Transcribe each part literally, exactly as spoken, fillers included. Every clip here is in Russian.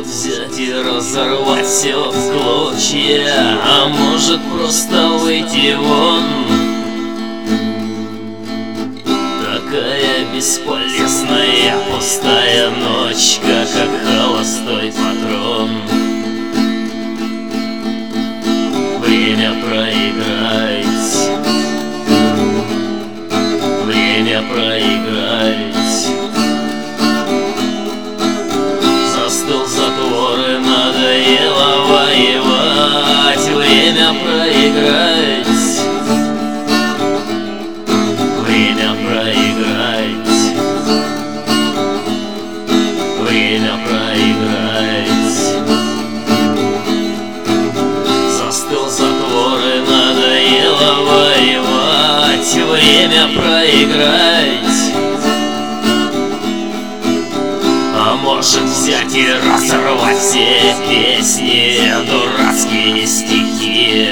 взять и разорвать все в клочья, а может просто выйти вон. Такая бесполезная пустая ночка, как холостой патрон. Время проиграть, время проиграть. Застыл затвор и надоело воевать. Время проиграть, время проиграть, время проиграть. Застыл затвор и надоело воевать. Время проиграть. А может взять и разорвать все песни, дурацкие стихи.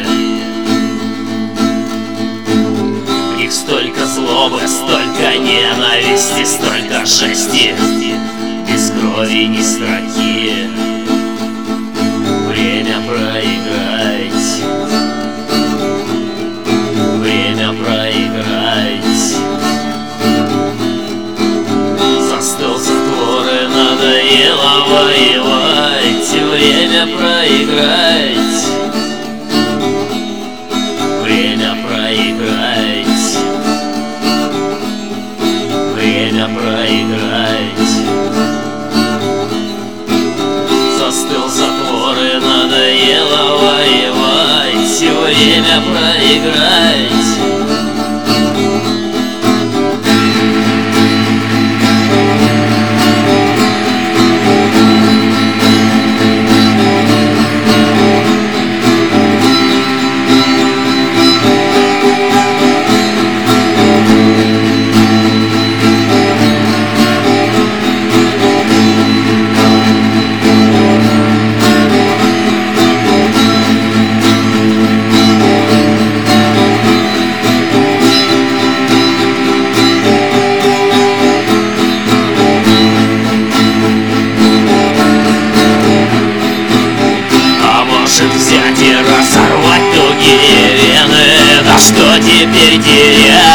В них столько злобы, столько ненависти, столько жести, без крови ни строки. Время проиграть, время проиграть. Застыл затвор и надоело воевать. Время проиграть, время проиграть, время проиграть. Застыл затвор и надоело воевать. Время проиграть. Взять и разорвать тугие вены. Да что теперь терять?